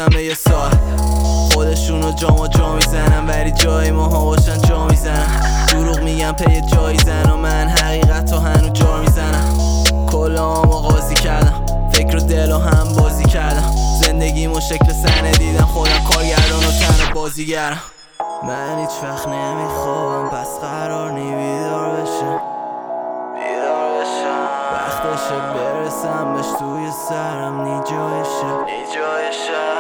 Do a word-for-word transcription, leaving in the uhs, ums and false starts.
رسیدم به یه سال خودشونو جا و جا میزنن ولی جای ماها باشن جا میزنن دروغ میگن پی جایی زن و من حقیقت رو هنو جا میزنم کلامو قاضی کردم فکر و دل و هم بازی کردم زندگیمو شکل صحنه دیدم خودم کارگردان و تنها بازیگرم من هیچ وقت نمیخوابم پس قرار نی بیدار بشم بیدار بشم وقتشه برسم بهش توی سرم نی جایشه نی جایشه